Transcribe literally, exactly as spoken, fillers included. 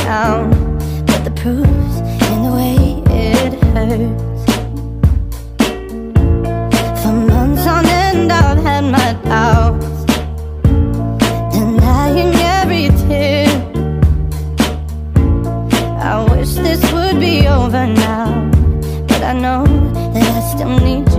down, but the proof's in the way it hurts. For months on end I've had my doubts, denying every tear. I wish this would be over now, but I know that I still need